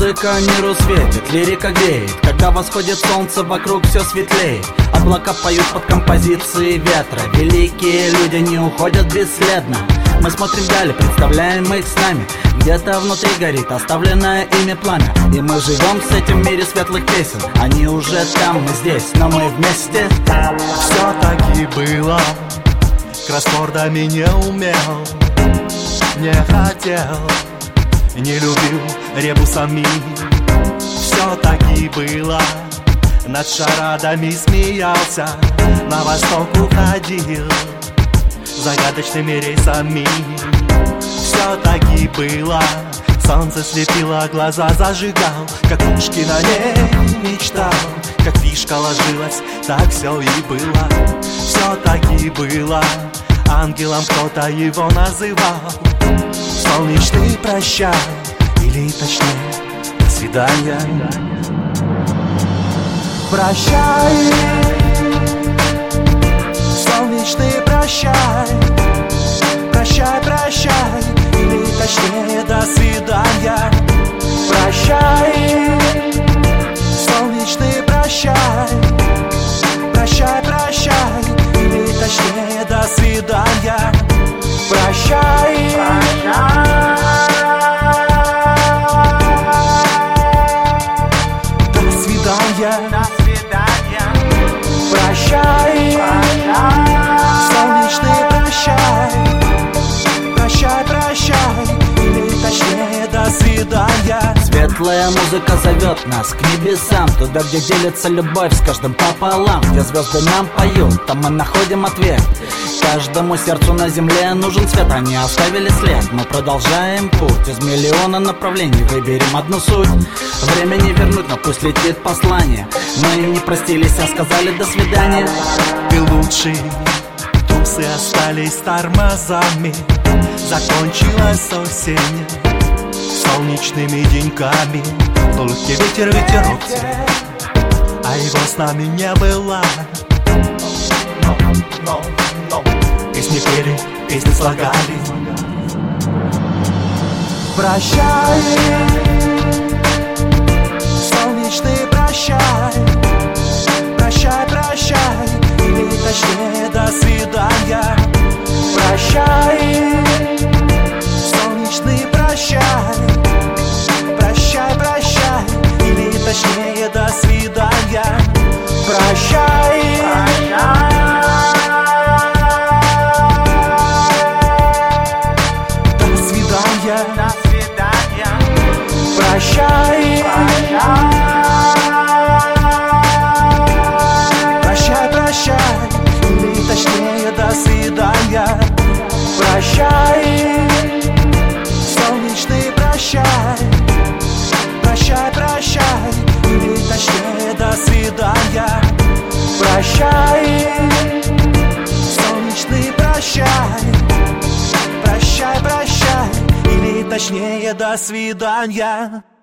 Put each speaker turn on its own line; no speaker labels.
Музыка миру светит, лирика греет. Когда восходит солнце, вокруг все светлеет. Облака поют под композиции ветра. Великие люди не уходят бесследно. Мы смотрим вдали, представляем их с нами. Где-то внутри горит оставленное ими пламя. И мы живем с этим в мире светлых песен. Они уже там, мы здесь, но мы вместе.
Все так и было. Кроссвордами не умел, не хотел, не любил ребусами. Все так и было. Над шарадами смеялся, на восток уходил загадочными рейсами. Все так и было. Солнце слепило глаза, зажигал, как Пушкин о ней мечтал. Как фишка ложилась, так все и было. Все так и было. Ангелом кто-то его называл. Солнечный прощай, или точнее, до свидания. Прощай, солнечный прощай. Прощай, прощай, или точнее, до свидания. Прощай, солнечный прощай. Прощай, прощай, или точнее, до свидания. Прощай, прощай. До свидания. До свидания. Прощай, прощай. Солнечный прощай. Прощай, прощай, или точнее, до свидания.
Светлая музыка зовет нас к небесам, туда, где делится любовь с каждым пополам. Где звезды нам поют, там мы находим ответ. Каждому сердцу на земле нужен свет. Они оставили след, мы продолжаем путь. Из миллиона направлений выберем одну суть. Время не вернуть, но пусть летит послание. Мы не простились, а сказали до свидания.
Ты лучший, тусы остались тормозами. Закончилась осень солнечными деньками. Только ветер, ветерок теряет, а его с нами не было. Песни пели, песни слагали. Прощай, солнечный прощай. Прощай, прощай, или точнее, до свидания. Прощай, солнечный прощай. Прощай, прощай, или точнее, до свидания. Прощай, прощай. До свидания. До свидания. Прощай, прощай. Прощай, прощай, или точнее, до свидания. Прощай, солнечный прощай. Прощай, прощай, или точнее, до свидания. Прощай, солнечный прощай. Прощай, прощай, или точнее, до свидания.